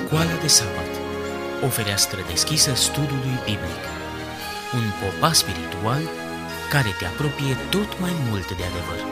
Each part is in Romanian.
Școala de sabat, o fereastră deschisă studiului biblic. Un popas spiritual care te apropie tot mai mult de adevăr.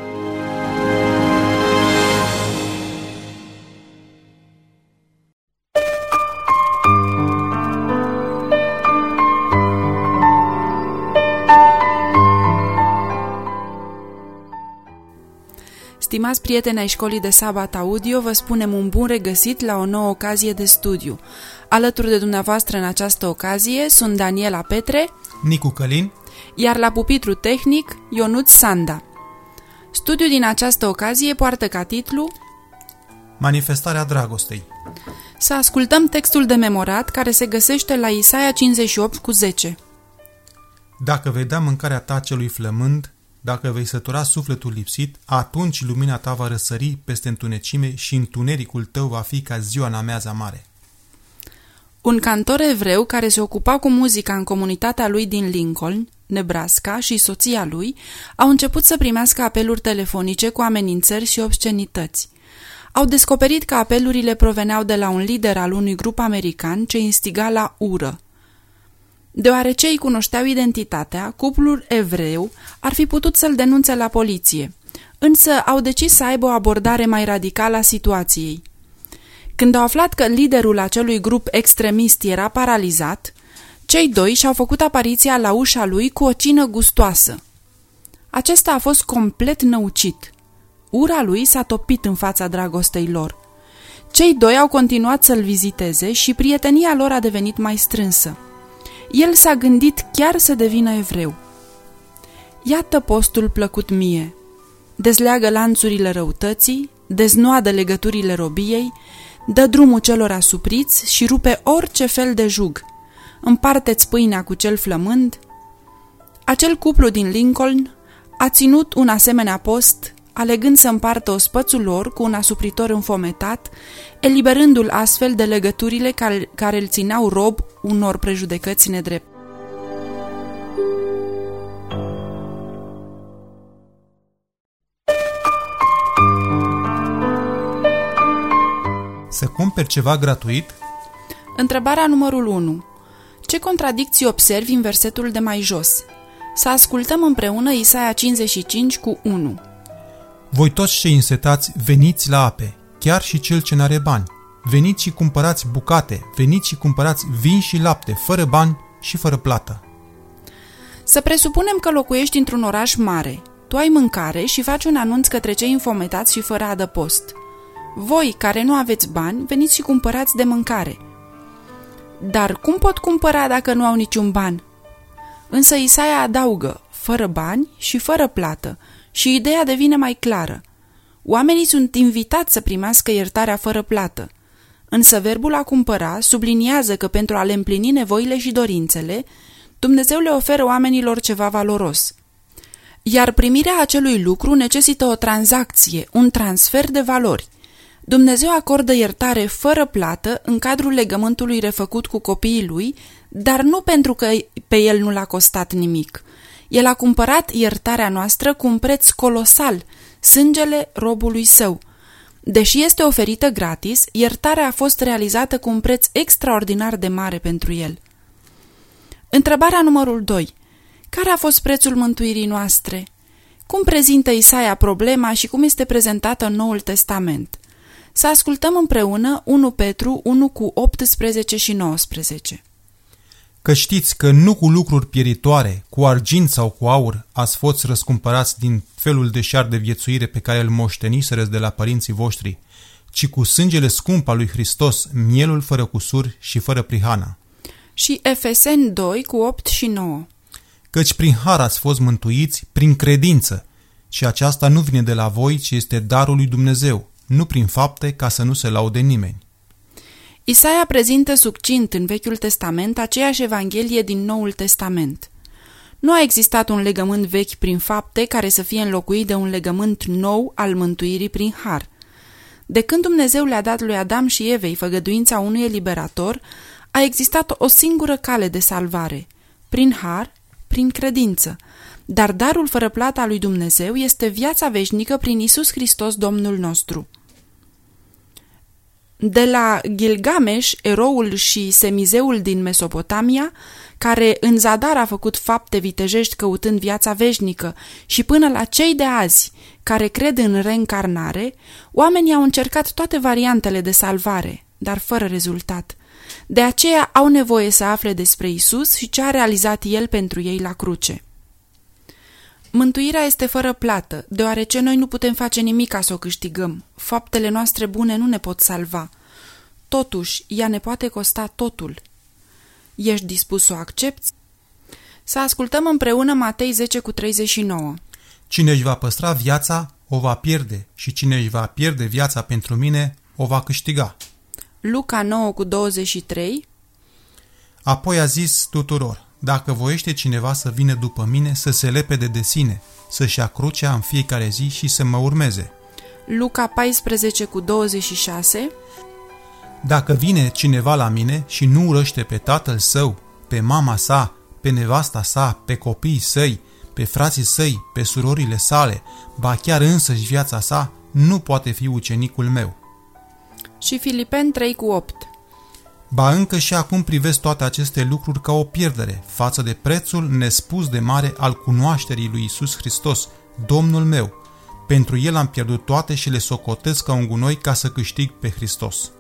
Stimați prieteni ai Școlii de Sabat Audio, vă spunem un bun regăsit la o nouă ocazie de studiu. Alături de dumneavoastră în această ocazie sunt Daniela Petre, Nicu Călin, iar la pupitru tehnic Ionuț Sanda. Studiul din această ocazie poartă ca titlu Manifestarea dragostei. Să ascultăm textul de memorat care se găsește la Isaia 58:10. Dacă vei da mâncarea ta celui flămând, dacă vei sătura sufletul lipsit, atunci lumina ta va răsări peste întunecime și întunericul tău va fi ca ziua în amiaza mare. Un cantor evreu care se ocupa cu muzica în comunitatea lui din Lincoln, Nebraska, și soția lui au început să primească apeluri telefonice cu amenințări și obscenități. Au descoperit că apelurile proveneau de la un lider al unui grup american ce instiga la ură. Deoarece îi cunoșteau identitatea, cuplul evreu ar fi putut să-l denunțe la poliție, însă au decis să aibă o abordare mai radicală a situației. Când au aflat că liderul acelui grup extremist era paralizat, cei doi și-au făcut apariția la ușa lui cu o cină gustoasă. Acesta a fost complet năucit. Ura lui s-a topit în fața dragostei lor. Cei doi au continuat să-l viziteze și prietenia lor a devenit mai strânsă. El s-a gândit chiar să devină evreu. Iată postul plăcut mie. Dezleagă lanțurile răutății, deznoadă legăturile robiei, dă drumul celor asupriți și rupe orice fel de jug. Împarte-ți pâinea cu cel flămând. Acel cuplu din Lincoln a ținut un asemenea post, alegând să împartă ospățul lor cu un asupritor înfometat, eliberându-l astfel de legăturile care îl țineau rob unor prejudecăți nedrepte. Să cumperi ceva gratuit? Întrebarea numărul 1. Ce contradicții observi în versetul de mai jos? Să ascultăm împreună Isaia 55:1. Voi toți cei însetați, veniți la ape, chiar și cel ce n-are bani. Veniți și cumpărați bucate, veniți și cumpărați vin și lapte, fără bani și fără plată. Să presupunem că locuiești într-un oraș mare. Tu ai mâncare și faci un anunț către cei infometați și fără adăpost. Voi, care nu aveți bani, veniți și cumpărați de mâncare. Dar cum pot cumpăra dacă nu au niciun ban? Însă Isaia adaugă, fără bani și fără plată, și ideea devine mai clară. Oamenii sunt invitați să primească iertarea fără plată, însă verbul a cumpăra subliniază că pentru a le împlini nevoile și dorințele, Dumnezeu le oferă oamenilor ceva valoros. Iar primirea acelui lucru necesită o tranzacție, un transfer de valori. Dumnezeu acordă iertare fără plată în cadrul legământului refăcut cu copiii lui, dar nu pentru că pe el nu l-a costat nimic. El a cumpărat iertarea noastră cu un preț colosal, sângele robului său. Deși este oferită gratis, iertarea a fost realizată cu un preț extraordinar de mare pentru el. Întrebarea numărul 2. Care a fost prețul mântuirii noastre? Cum prezintă Isaia problema și cum este prezentată în Noul Testament? Să ascultăm împreună 1 Petru 1:18 și 19. Că știți că nu cu lucruri pieritoare, cu argint sau cu aur, ați fost răscumpărați din felul de șar de viețuire pe care îl moșteniserăți de la părinții voștri, ci cu sângele scump al lui Hristos, mielul fără cusur și fără prihană. Și Efeseni 2:8 și 9. Căci prin har ați fost mântuiți prin credință, și aceasta nu vine de la voi, ci este darul lui Dumnezeu, nu prin fapte, ca să nu se laude nimeni. Isaia prezintă succint în Vechiul Testament aceeași Evanghelie din Noul Testament. Nu a existat un legământ vechi prin fapte care să fie înlocuit de un legământ nou al mântuirii prin har. De când Dumnezeu le-a dat lui Adam și Evei făgăduința unui eliberator, a existat o singură cale de salvare, prin har, prin credință. Dar darul fără plată al lui Dumnezeu este viața veșnică prin Iisus Hristos, Domnul nostru. De la Gilgamesh, eroul și semizeul din Mesopotamia, care în zadar a făcut fapte vitejești căutând viața veșnică, și până la cei de azi, care cred în reîncarnare, oamenii au încercat toate variantele de salvare, dar fără rezultat. De aceea au nevoie să afle despre Isus și ce a realizat El pentru ei la cruce. Mântuirea este fără plată, deoarece noi nu putem face nimic ca să o câștigăm. Faptele noastre bune nu ne pot salva. Totuși, ea ne poate costa totul. Ești dispus să o accepți? Să ascultăm împreună Matei 10:39. Cine își va păstra viața, o va pierde, și cine își va pierde viața pentru mine, o va câștiga. Luca 9:23. Apoi a zis tuturor: dacă voiește cineva să vină după mine, să se lepede de sine, să-și ia crucea în fiecare zi și să mă urmeze. Luca 14:26. Dacă vine cineva la mine și nu urăște pe tatăl său, pe mama sa, pe nevasta sa, pe copiii săi, pe frații săi, pe surorile sale, ba chiar însăși viața sa, nu poate fi ucenicul meu. Și Filipeni 3:8. Ba încă și acum privesc toate aceste lucruri ca o pierdere față de prețul nespus de mare al cunoașterii lui Isus Hristos, Domnul meu. Pentru El am pierdut toate și le socotesc ca un gunoi ca să câștig pe Hristos.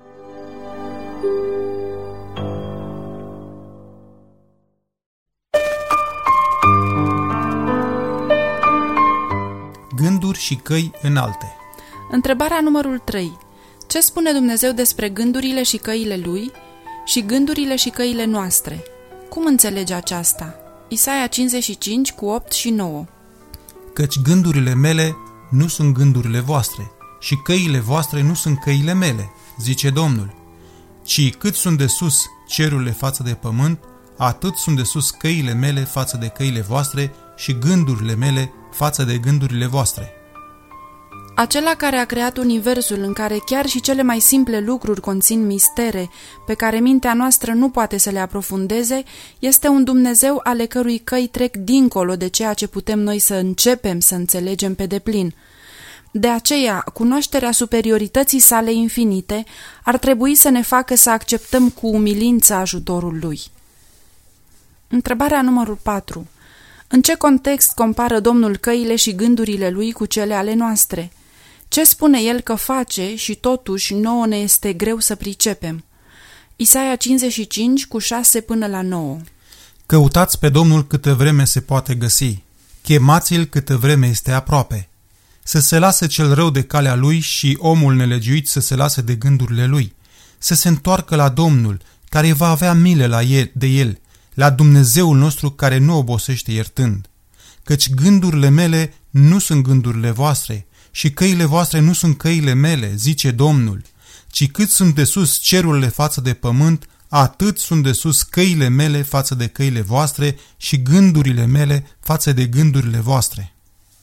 Gânduri și căi înalte. Întrebarea numărul 3. Ce spune Dumnezeu despre gândurile și căile Lui și gândurile și căile noastre? Cum înțelege aceasta? Isaia 55:8 și 9. Căci gândurile mele nu sunt gândurile voastre și căile voastre nu sunt căile mele, zice Domnul. Ci cât sunt de sus cerurile față de pământ, atât sunt de sus căile mele față de căile voastre și gândurile mele față de gândurile voastre. Acela care a creat universul în care chiar și cele mai simple lucruri conțin mistere pe care mintea noastră nu poate să le aprofundeze, este un Dumnezeu ale cărui căi trec dincolo de ceea ce putem noi să începem să înțelegem pe deplin. De aceea, cunoașterea superiorității sale infinite ar trebui să ne facă să acceptăm cu umilință ajutorul Lui. Întrebarea numărul 4. În ce context compară Domnul căile și gândurile Lui cu cele ale noastre? Ce spune El că face și totuși nouă ne este greu să pricepem? Isaia 55:6-9. Căutați pe Domnul câtă vreme se poate găsi, chemați-l câtă vreme este aproape. Să se lase cel rău de calea lui și omul nelegiuit să se lase de gândurile lui. Să se întoarcă la Domnul, care va avea milă de el, la Dumnezeul nostru care nu obosește iertând. Căci gândurile mele nu sunt gândurile voastre și căile voastre nu sunt căile mele, zice Domnul. Ci cât sunt de sus cerurile față de pământ, atât sunt de sus căile mele față de căile voastre și gândurile mele față de gândurile voastre.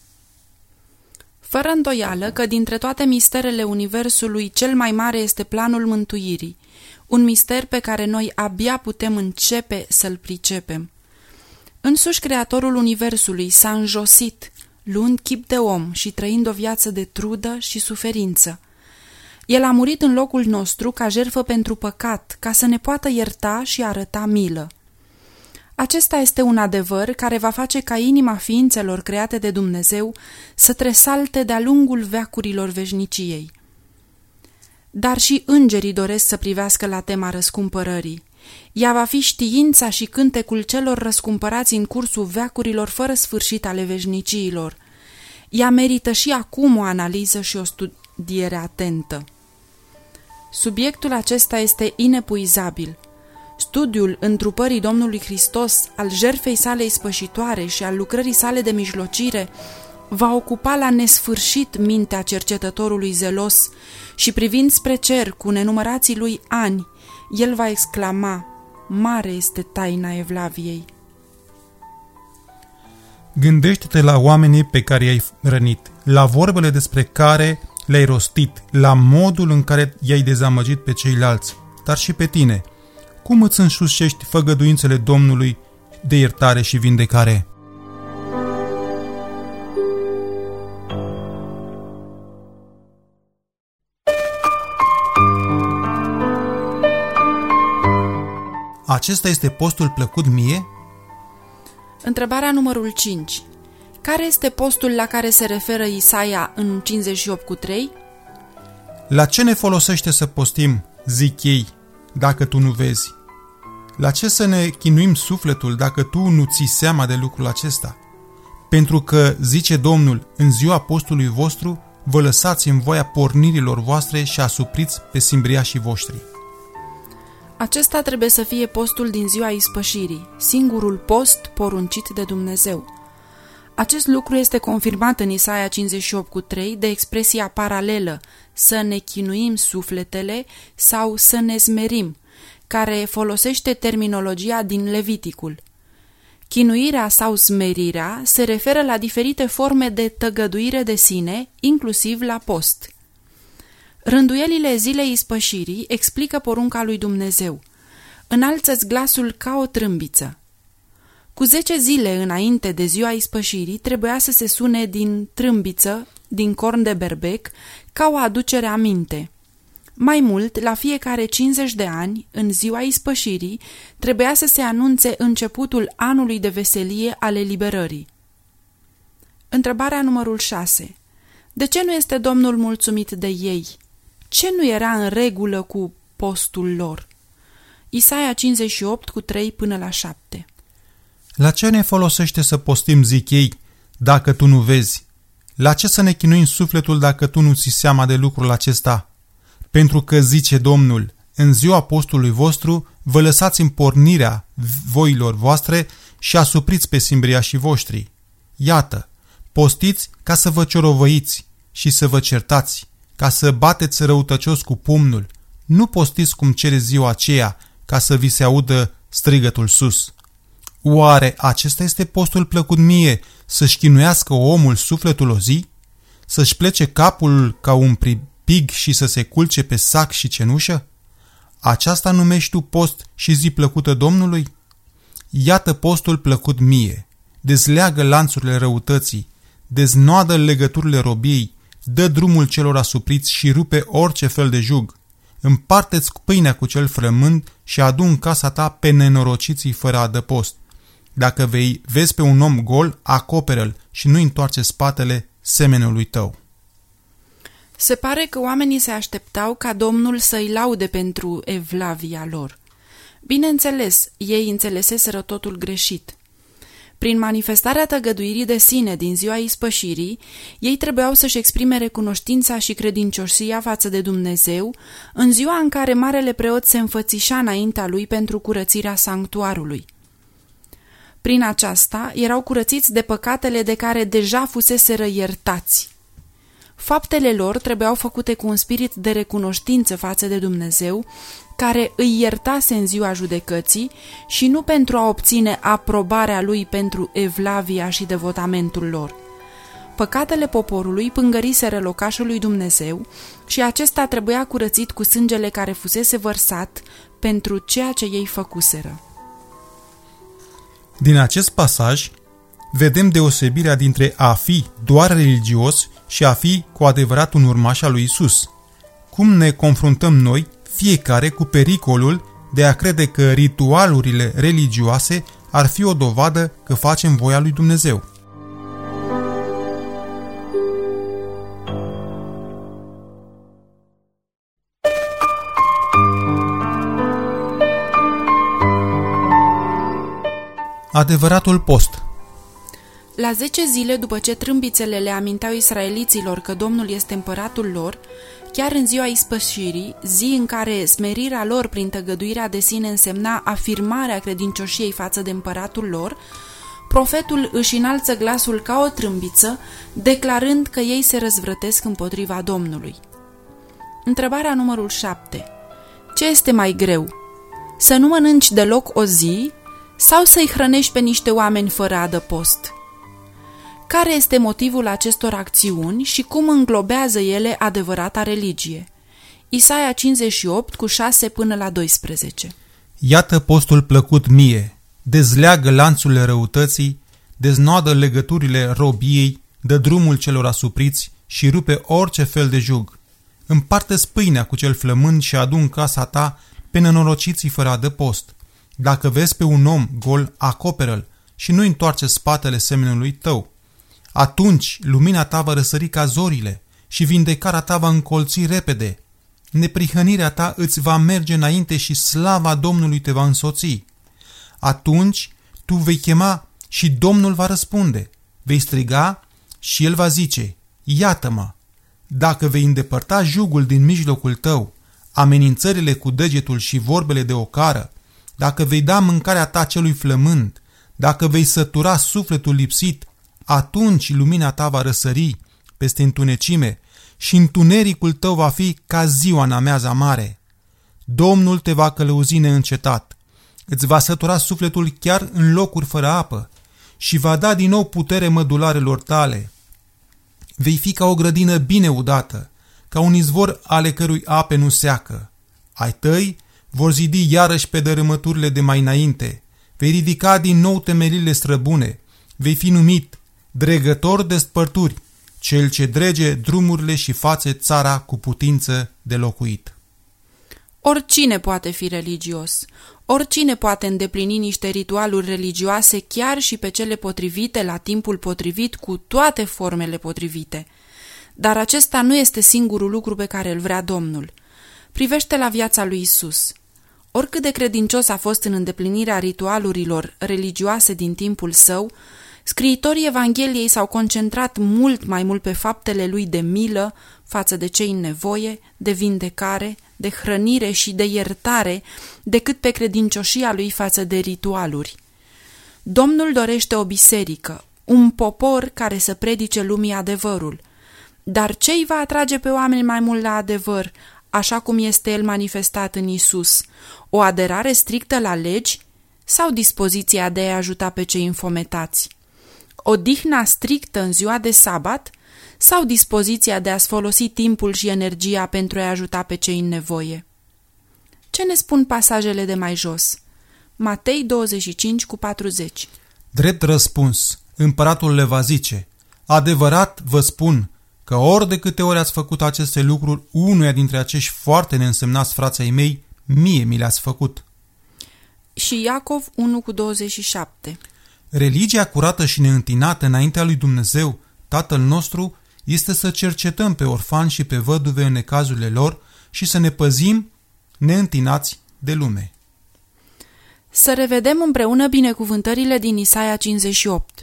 Fără îndoială că dintre toate misterele universului cel mai mare este planul mântuirii, un mister pe care noi abia putem începe să-l pricepem. Însuși Creatorul universului s-a înjosit, luând chip de om și trăind o viață de trudă și suferință. El a murit în locul nostru ca jertfă pentru păcat, ca să ne poată ierta și arăta milă. Acesta este un adevăr care va face ca inima ființelor create de Dumnezeu să tresalte de-a lungul veacurilor veșniciei. Dar și îngerii doresc să privească la tema răscumpărării. Ea va fi știința și cântecul celor răscumpărați în cursul veacurilor fără sfârșit ale veșniciilor. Ea merită și acum o analiză și o studiere atentă. Subiectul acesta este inepuizabil. Studiul întrupării Domnului Hristos, al jertfei sale ispășitoare și al lucrării sale de mijlocire va ocupa la nesfârșit mintea cercetătorului zelos și privind spre cer cu nenumărații lui ani, el va exclama: mare este taina Evlaviei. Gândește-te la oamenii pe care i-ai rănit, la vorbele despre care le-ai rostit, la modul în care i-ai dezamăgit pe ceilalți, dar și pe tine. Cum îți înșușești făgăduințele Domnului de iertare și vindecare? Acesta este postul plăcut mie? Întrebarea numărul 5. Care este postul la care se referă Isaia în 58:3? La ce ne folosește să postim, zic ei, dacă tu nu vezi? La ce să ne chinuim sufletul dacă tu nu ții seama de lucrul acesta? Pentru că, zice Domnul, în ziua postului vostru, vă lăsați în voia pornirilor voastre și asupriți pe simbriașii voștri. Acesta trebuie să fie postul din ziua ispășirii, singurul post poruncit de Dumnezeu. Acest lucru este confirmat în Isaia 58:3 de expresia paralelă, să ne chinuim sufletele sau să ne smerim, care folosește terminologia din Leviticul. Chinuirea sau smerirea se referă la diferite forme de tăgăduire de sine, inclusiv la post. Rânduielile zilei ispășirii explică porunca lui Dumnezeu. Înalță-ți glasul ca o trâmbiță. Cu 10 zile înainte de ziua ispășirii trebuia să se sune din trâmbiță, din corn de berbec, ca o aducere aminte. Mai mult, la fiecare 50 de ani, în ziua ispășirii, trebuia să se anunțe începutul anului de veselie al eliberării. Întrebarea numărul 6. De ce nu este Domnul mulțumit de ei? Ce nu era în regulă cu postul lor? Isaia 58:3-7. La ce ne folosește să postim, zic ei, dacă tu nu vezi? La ce să ne chinuim sufletul dacă tu nu ții seama de lucrul acesta? Pentru că, zice Domnul, în ziua postului vostru vă lăsați în pornirea voilor voastre și asupriți pe simbriașii voștri. Iată, postiți ca să vă ciorovăiți și să vă certați, ca să bateți răutăcios cu pumnul. Nu postiți cum cere ziua aceea, ca să vi se audă strigătul sus. Oare acesta este postul plăcut mie, să-și chinuiască omul sufletul o zi? Să-și plece capul ca un pripig și să se culce pe sac și cenușă? Aceasta numești tu post și zi plăcută Domnului? Iată postul plăcut mie, dezleagă lanțurile răutății, deznoadă legăturile robiei, dă drumul celor asupriți și rupe orice fel de jug. Împarte-ți pâinea cu cel frământ și adu în casa ta pe nenorociții fără adăpost. Dacă vezi pe un om gol, acoperă-l și nu întoarce spatele semenului tău. Se pare că oamenii se așteptau ca Domnul să-i laude pentru evlavia lor. Bineînțeles, ei înțeleseseră totul greșit. Prin manifestarea tăgăduirii de sine din ziua ispășirii, ei trebuiau să-și exprime recunoștința și credincioșia față de Dumnezeu în ziua în care marele preot se înfățișa înaintea lui pentru curățirea sanctuarului. Prin aceasta erau curățiți de păcatele de care deja fuseseră iertați. Faptele lor trebuiau făcute cu un spirit de recunoștință față de Dumnezeu, care îi iertase în ziua judecății și nu pentru a obține aprobarea lui pentru evlavia și devotamentul lor. Păcatele poporului pângăriseră locașul lui Dumnezeu și acesta trebuia curățit cu sângele care fusese vărsat pentru ceea ce ei făcuseră. Din acest pasaj vedem deosebirea dintre a fi doar religios și a fi cu adevărat un urmaș al lui Isus. Cum ne confruntăm noi, fiecare, cu pericolul de a crede că ritualurile religioase ar fi o dovadă că facem voia lui Dumnezeu. Adevăratul post. La 10 zile după ce trâmbițele le aminteau israeliților că Domnul este împăratul lor, chiar în ziua ispășirii, zi în care smerirea lor prin tăgăduirea de sine însemna afirmarea credincioșiei față de împăratul lor, profetul își înalță glasul ca o trâmbiță, declarând că ei se răzvrătesc împotriva Domnului. Întrebarea numărul 7. Ce este mai greu? Să nu mănânci deloc o zi sau să-i hrănești pe niște oameni fără adăpost? Care este motivul acestor acțiuni și cum înglobează ele adevărata religie? Isaia 58:6-12. Iată postul plăcut mie, dezleagă lanțurile răutății, deznoadă legăturile robiei, dă drumul celor asupriți și rupe orice fel de jug. Împarte-ți pâinea cu cel flămând și adu în casa ta pe nenorociții fără adăpost. Dacă vezi pe un om gol, acoperă-l și nu întoarce spatele semenului tău. Atunci lumina ta va răsări ca zorile și vindecarea ta va încolți repede. Neprihănirea ta îți va merge înainte și slava Domnului te va însoți. Atunci tu vei chema și Domnul va răspunde. Vei striga și El va zice, iată-mă. Dacă vei îndepărta jugul din mijlocul tău, amenințările cu degetul și vorbele de ocară, dacă vei da mâncarea ta celui flămând, dacă vei sătura sufletul lipsit, atunci lumina ta va răsări peste întunecime și întunericul tău va fi ca ziua în amiaza mare. Domnul te va călăuzi neîncetat, îți va sătura sufletul chiar în locuri fără apă și va da din nou putere mădularelor tale. Vei fi ca o grădină bine udată, ca un izvor ale cărui ape nu seacă. Ai tăi vor zidi iarăși pe dărâmăturile de mai înainte, vei ridica din nou temelile străbune, vei fi numit dregător de spărturi, cel ce drege drumurile și face țara cu putință de locuit. Oricine poate fi religios, oricine poate îndeplini niște ritualuri religioase chiar și pe cele potrivite la timpul potrivit cu toate formele potrivite. Dar acesta nu este singurul lucru pe care îl vrea Domnul. Privește la viața lui Isus. Oricât de credincios a fost în îndeplinirea ritualurilor religioase din timpul său, scriitorii Evangheliei s-au concentrat mult mai mult pe faptele lui de milă față de cei în nevoie, de vindecare, de hrănire și de iertare, decât pe credincioșia lui față de ritualuri. Domnul dorește o biserică, un popor care să predice lumii adevărul. Dar ce îi va atrage pe oameni mai mult la adevăr, așa cum este el manifestat în Isus? O aderare strictă la legi sau dispoziția de a ajuta pe cei înfometați? Odihna strictă în ziua de sabat sau dispoziția de a-ți folosi timpul și energia pentru a ajuta pe cei în nevoie? Ce ne spun pasajele de mai jos? Matei 25:40. Drept răspuns, împăratul le va zice, adevărat vă spun că ori de câte ori ați făcut aceste lucruri unuia dintre acești foarte neînsemnați frații ai mei, mie mi le-ați făcut. Și Iacov 1:27. Religia curată și neîntinată înaintea lui Dumnezeu, Tatăl nostru, este să cercetăm pe orfani și pe văduve în necazurile lor și să ne păzim neîntinați de lume. Să revedem împreună binecuvântările din Isaia 58.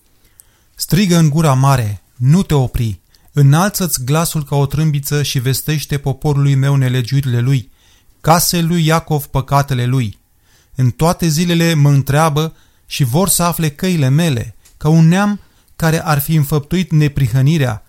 Strigă în gura mare, nu te opri, înalță-ți glasul ca o trâmbiță și vestește poporului meu nelegiuirile lui, casei lui Iacov păcatele lui. În toate zilele mă întreabă și vor să afle căile mele, ca un neam care ar fi înfăptuit neprihănirea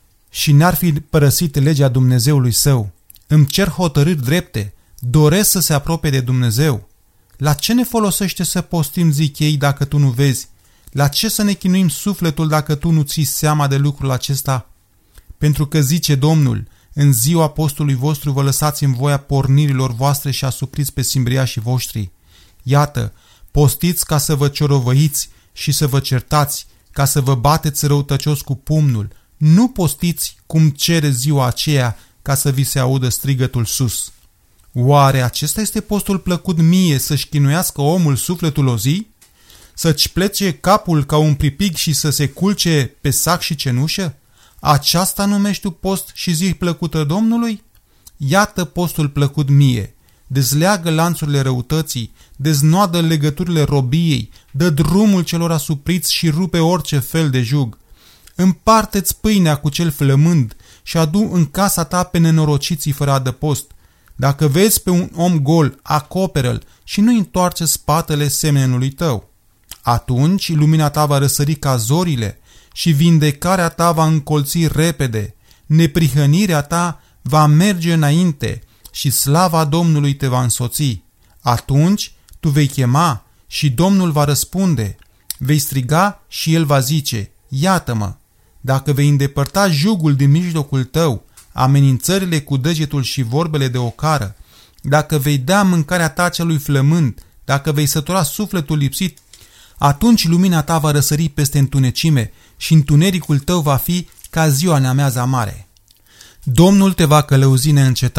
și n-ar fi părăsit legea Dumnezeului său. Îmi cer hotărâri drepte, doresc să se apropie de Dumnezeu. La ce ne folosește să postim, zic ei, dacă tu nu vezi? La ce să ne chinuim sufletul dacă tu nu ții seama de lucrul acesta? Pentru că zice Domnul, în ziua postului vostru vă lăsați în voia pornirilor voastre și asupriți pe simbriașii voștri. Iată, postiți ca să vă ciorovăiți și să vă certați, ca să vă bateți răutăcios cu pumnul. Nu postiți cum cere ziua aceea, ca să vi se audă strigătul sus. Oare acesta este postul plăcut mie, să-și chinuiască omul sufletul o zi? Să-ți plece capul ca un pripig și să se culce pe sac și cenușă? Aceasta numești tu post și zi plăcută Domnului? Iată postul plăcut mie. Dezleagă lanțurile răutății, deznoadă legăturile robiei, dă drumul celor asupriți și rupe orice fel de jug. Împarte-ți pâinea cu cel flămând și adu în casa ta pe nenorociții fără adăpost. Dacă vezi pe un om gol, acoperă-l și nu întoarce spatele semenului tău. Atunci lumina ta va răsări ca zorile și vindecarea ta va încolți repede, neprihănirea ta va merge înainte și slava Domnului te va însoți. Atunci tu vei chema și Domnul va răspunde, vei striga și El va zice, iată-mă. Dacă vei îndepărta jugul din mijlocul tău, amenințările cu degetul și vorbele de ocară, dacă vei da mâncarea ta celui flămând, dacă vei sătura sufletul lipsit, atunci lumina ta va răsări peste întunecime și întunericul tău va fi ca ziua în amiaza mare. Domnul te va călăuzi neîncetat,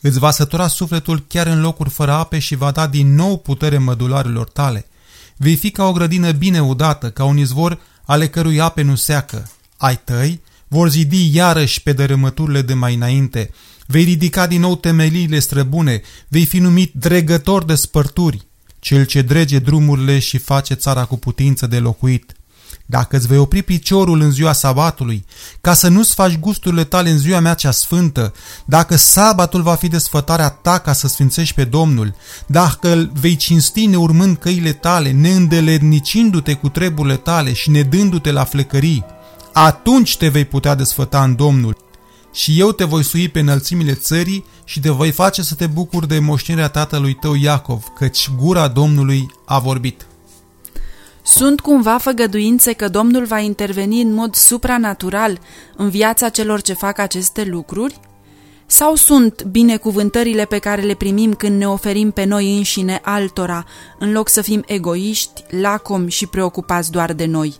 Îți va sătura sufletul chiar în locuri fără ape și va da din nou putere mădularilor tale. Vei fi ca o grădină bine udată, ca un izvor ale cărui ape nu seacă. Ai tăi vor zidi iarăși pe dărâmăturile de mai înainte. Vei ridica din nou temeliile străbune, vei fi numit dregător de spărturi, cel ce drege drumurile și face țara cu putință de locuit. Dacă îți vei opri piciorul în ziua sabatului, ca să nu-ți faci gusturile tale în ziua mea cea sfântă, dacă sabatul va fi desfătarea ta ca să sfințești pe Domnul, dacă îl vei cinsti neurmând căile tale, neîndeletnicindu-te cu treburile tale și nedându-te la flecării, atunci te vei putea desfăta în Domnul. Și eu te voi sui pe înălțimile țării și te voi face să te bucuri de moștenirea tatălui tău Iacov, căci gura Domnului a vorbit. Sunt cumva făgăduințe că Domnul va interveni în mod supranatural în viața celor ce fac aceste lucruri? Sau sunt binecuvântările pe care le primim când ne oferim pe noi înșine altora, în loc să fim egoiști, lacomi și preocupați doar de noi?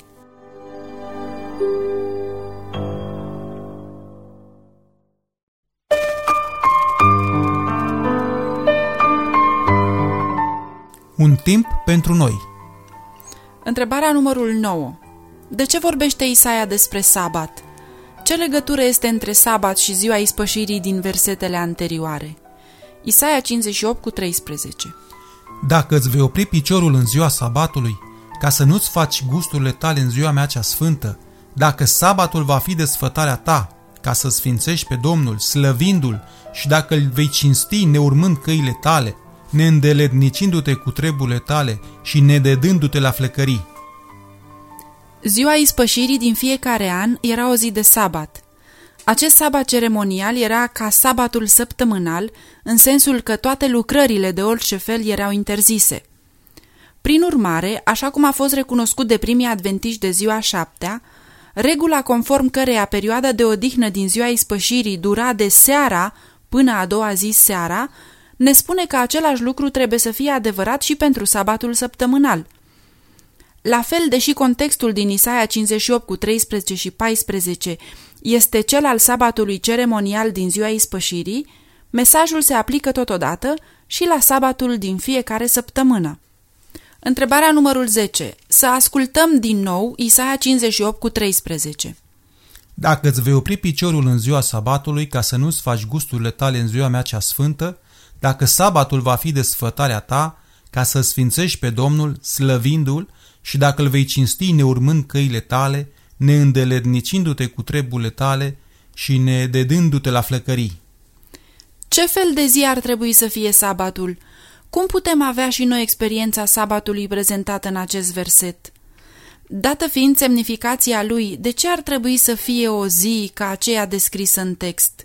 Un timp pentru noi. Întrebarea numărul 9. De ce vorbește Isaia despre sabat? Ce legătură este între sabat și ziua ispășirii din versetele anterioare? Isaia 58:13. Dacă îți vei opri piciorul în ziua sabatului, ca să nu-ți faci gusturile tale în ziua mea cea sfântă, dacă sabatul va fi desfătarea ta, ca să sfințești pe Domnul, slăvindu-L, și dacă îl vei cinsti neurmând căile tale, neîndeletnicindu-te cu treburile tale și nededându-te la flecării. Ziua ispășirii din fiecare an era o zi de sabat. Acest sabat ceremonial era ca sabatul săptămânal, în sensul că toate lucrările de orice fel erau interzise. Prin urmare, așa cum a fost recunoscut de primii adventiști de ziua 7-a, regula conform căreia perioada de odihnă din ziua ispășirii dura de seara până a doua zi seara, ne spune că același lucru trebuie să fie adevărat și pentru sabatul săptămânal. La fel, deși contextul din Isaia 58:13 și 14 este cel al sabatului ceremonial din ziua ispășirii, mesajul se aplică totodată și la sabatul din fiecare săptămână. Întrebarea numărul 10. Să ascultăm din nou Isaia 58:13. Dacă îți vei opri piciorul în ziua sabatului ca să nu-ți faci gusturile tale în ziua mea cea sfântă, dacă sabatul va fi desfătarea ta, ca să sfințești pe Domnul, slăvindu-L, și dacă îl vei cinsti neurmând căile tale, neîndeletnicindu-te cu treburile tale și nededându-te la flăcării. Ce fel de zi ar trebui să fie sabatul? Cum putem avea și noi experiența sabatului prezentată în acest verset? Dată fiind semnificația lui, de ce ar trebui să fie o zi ca aceea descrisă în text?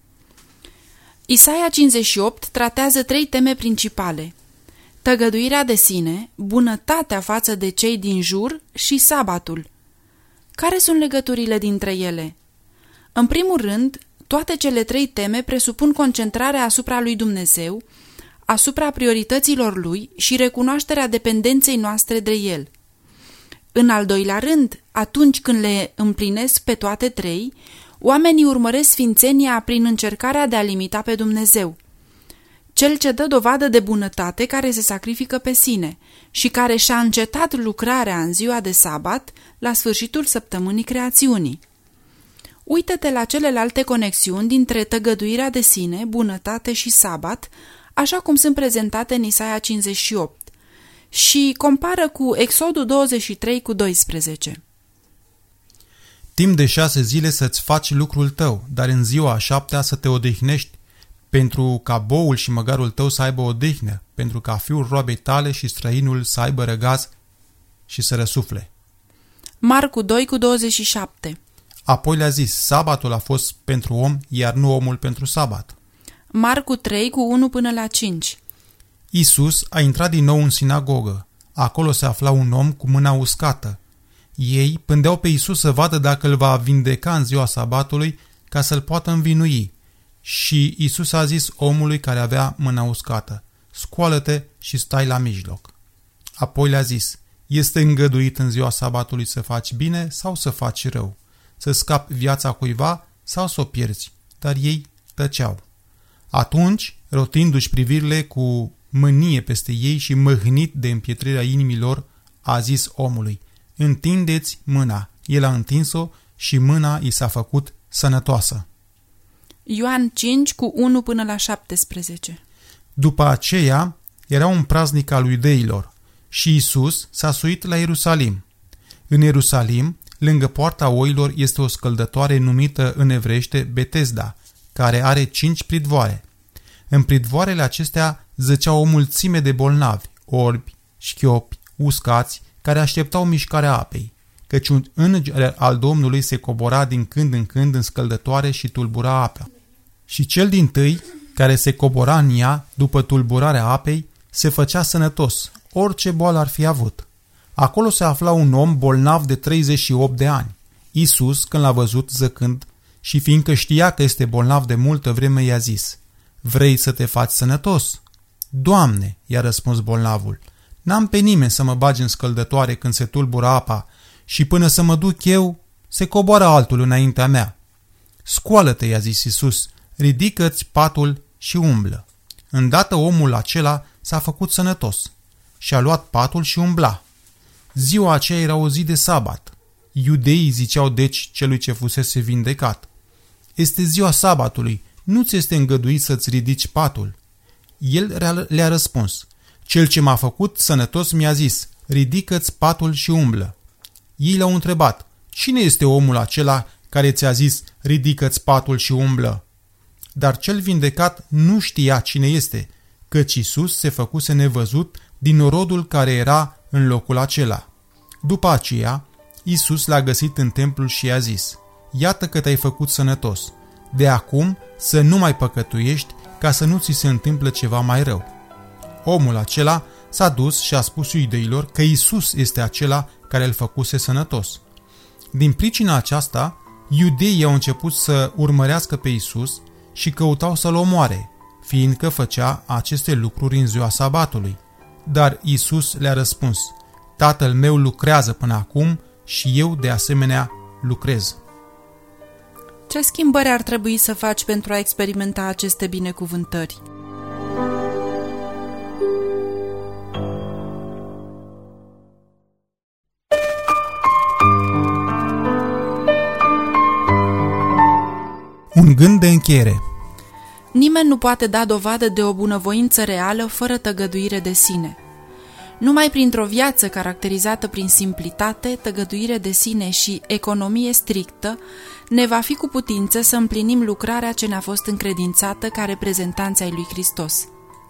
Isaia 58 tratează 3 teme principale: tăgăduirea de sine, bunătatea față de cei din jur și sabatul. Care sunt legăturile dintre ele? În primul rând, toate cele 3 teme presupun concentrarea asupra lui Dumnezeu, asupra priorităților lui și recunoașterea dependenței noastre de el. În al doilea rând, atunci când le împlinesc pe toate 3, oamenii urmăresc sfințenia prin încercarea de a limita pe Dumnezeu, cel ce dă dovadă de bunătate, care se sacrifică pe sine și care și-a încetat lucrarea în ziua de sabat la sfârșitul săptămânii creațiunii. Uită-te la celelalte conexiuni dintre tăgăduirea de sine, bunătate și sabat, așa cum sunt prezentate în Isaia 58, și compară cu Exodul 23:12. Timp de 6 zile să-ți faci lucrul tău, dar în ziua a 7-a să te odihnești, pentru ca boul și măgarul tău să aibă odihnă, pentru ca fiul roabei tale și străinul să aibă răgaz și să răsufle. Marcu 2:27. Apoi le-a zis: sabatul a fost pentru om, iar nu omul pentru sabat. Marcu 3:1-5. Iisus a intrat din nou în sinagogă. Acolo se afla un om cu mâna uscată. Ei pândeau pe Iisus să vadă dacă îl va vindeca în ziua sabatului, ca să-l poată învinui. Și Iisus a zis omului care avea mâna uscată: scoală-te și stai la mijloc. Apoi le-a zis: este îngăduit în ziua sabatului să faci bine sau să faci rău, să scapi viața cuiva sau să o pierzi? Dar ei tăceau. Atunci, rotindu-și privirile cu mânie peste ei și mâhnit de împietrirea inimilor, a zis omului: întindeți mâna. El a întins-o și mâna i s-a făcut sănătoasă. Ioan 5 cu 1 până la 17. După aceea, era un praznic al iudeilor și Iisus s-a suit la Ierusalim. În Ierusalim, lângă poarta oilor, este o scăldătoare numită în evreiește Betesda, care are 5 pridvoare. În pridvoarele acestea zăcea o mulțime de bolnavi, orbi, șchiopi, uscați, care așteptau mișcarea apei, căci un înger al Domnului se cobora din când în când în scăldătoare și tulbura apa. Și cel dintâi, care se cobora în ea după tulburarea apei, se făcea sănătos, orice boală ar fi avut. Acolo se afla un om bolnav de 38 de ani. Iisus, când l-a văzut zăcând și fiindcă știa că este bolnav de multă vreme, i-a zis: vrei să te faci sănătos? Doamne, i-a răspuns bolnavul, n-am pe nimeni să mă bagi în scăldătoare când se tulbură apa și până să mă duc eu, se coboară altul înaintea mea. Scoală-te, i-a zis Iisus, ridică-ți patul și umblă. Îndată omul acela s-a făcut sănătos și a luat patul și umbla. Ziua aceea era o zi de sabat. Iudeii ziceau deci celui ce fusese vindecat: este ziua sabatului, nu ți este îngăduit să-ți ridici patul. El le-a răspuns: cel ce m-a făcut sănătos mi-a zis: ridică-ți patul și umblă. Ei l-au întrebat: cine este omul acela care ți-a zis: ridică-ți patul și umblă? Dar cel vindecat nu știa cine este, căci Iisus se făcuse nevăzut din norodul care era în locul acela. După aceea, Iisus l-a găsit în templul și i-a zis: iată că te-ai făcut sănătos. De acum să nu mai păcătuiești, ca să nu ți se întâmplă ceva mai rău. Omul acela s-a dus și a spus iudeilor că Iisus este acela care îl făcuse sănătos. Din pricina aceasta, iudeii au început să urmărească pe Iisus și căutau să-l omoare, fiindcă făcea aceste lucruri în ziua sabatului. Dar Iisus le-a răspuns: Tatăl meu lucrează până acum și eu de asemenea lucrez. Ce schimbări ar trebui să faci pentru a experimenta aceste binecuvântări? Un gând de încheiere. Nimeni nu poate da dovadă de o bunăvoință reală fără tăgăduire de sine. Numai printr-o viață caracterizată prin simplitate, tăgăduire de sine și economie strictă, ne va fi cu putință să împlinim lucrarea ce ne-a fost încredințată ca reprezentanți ai lui Hristos.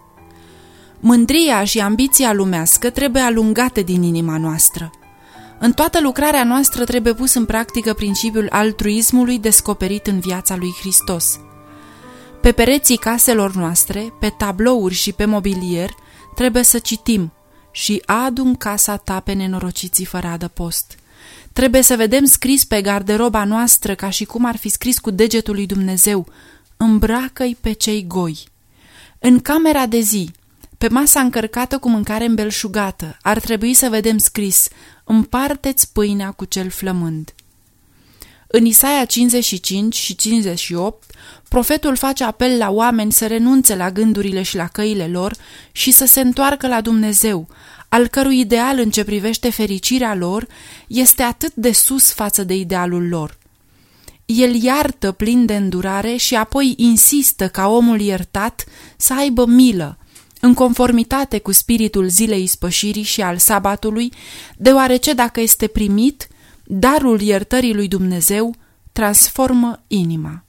Mândria și ambiția lumească trebuie alungate din inima noastră. În toată lucrarea noastră trebuie pus în practică principiul altruismului descoperit în viața lui Hristos. Pe pereții caselor noastre, pe tablouri și pe mobilier, trebuie să citim: și adu-mi casa ta pe nenorociții fără adăpost. Trebuie să vedem scris pe garderoba noastră, ca și cum ar fi scris cu degetul lui Dumnezeu: îmbracă-i pe cei goi. În camera de zi, pe masa încărcată cu mâncare îmbelșugată, ar trebui să vedem scris: împarte-ți pâinea cu cel flămând. În Isaia 55 și 58, profetul face apel la oameni să renunțe la gândurile și la căile lor și să se întoarcă la Dumnezeu, al cărui ideal în ce privește fericirea lor este atât de sus față de idealul lor. El iartă plin de îndurare și apoi insistă ca omul iertat să aibă milă, în conformitate cu spiritul zilei ispășirii și al sabatului, deoarece dacă este primit, darul iertării lui Dumnezeu transformă inima.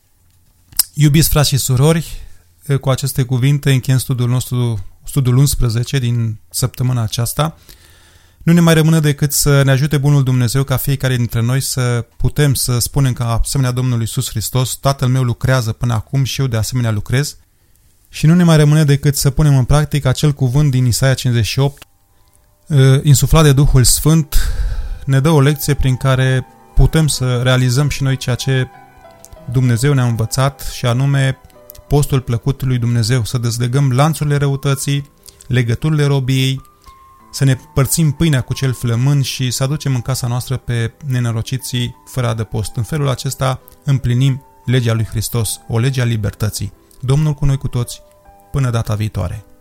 Iubiți frați și surori, cu aceste cuvinte încheiem studiul 11 din săptămâna aceasta. Nu ne mai rămâne decât să ne ajute bunul Dumnezeu ca fiecare dintre noi să putem să spunem ca asemenea Domnului Iisus Hristos: Tatăl meu lucrează până acum și eu de asemenea lucrez. Și nu ne mai rămâne decât să punem în practică acel cuvânt din Isaia 58, insuflat de Duhul Sfânt, ne dă o lecție prin care putem să realizăm și noi ceea ce Dumnezeu ne-a învățat, și anume postul plăcut lui Dumnezeu, să dezlegăm lanțurile răutății, legăturile robiei, să ne părțim pâinea cu cel flămând și să aducem în casa noastră pe nenorociții fără adăpost. În felul acesta împlinim legea lui Hristos, o lege a libertății. Domnul cu noi cu toți, până data viitoare.